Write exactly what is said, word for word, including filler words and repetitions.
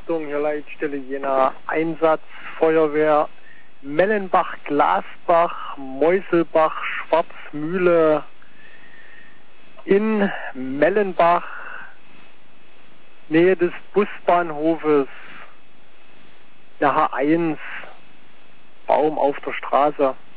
Achtung, hier Leitstelle Jena, Einsatz, Feuerwehr, Mellenbach, Glasbach, Meuselbach, Schwarzmühle, in Mellenbach, Nähe des Busbahnhofes, der H eins, Baum auf der Straße.